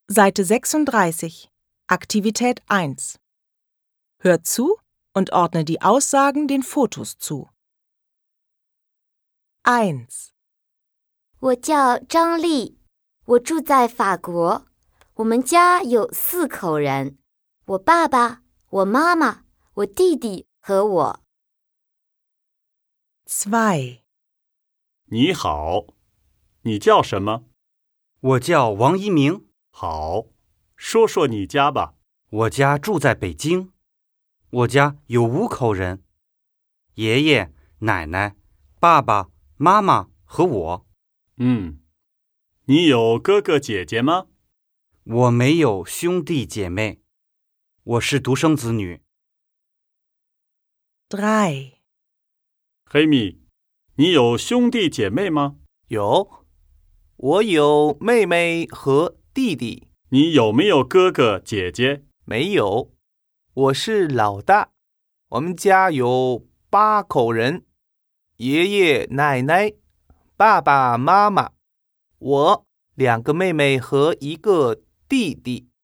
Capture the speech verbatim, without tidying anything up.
Seite sechsunddreißig, Aktivität eins. Hör zu und ordne die Aussagen den Fotos zu. eins. 我叫张丽，我住在法国，我们家有四口人，我爸爸、我妈妈、我弟弟和我。 zwei. 你好，你叫什么？ 我叫王一鸣。 好，说说你家吧。 我家住在北京，我家有五口人，爷爷、奶奶、爸爸、妈妈和我。 嗯，你有哥哥姐姐吗？ 我没有兄弟姐妹，我是独生子女。 drei. 黑米，你有兄弟姐妹吗？ 有，我有妹妹和弟弟。 你有没有哥哥姐姐？ 没有，我是老大。我们家有八口人，爷爷奶奶、爸爸妈妈，我两个妹妹和一个弟弟。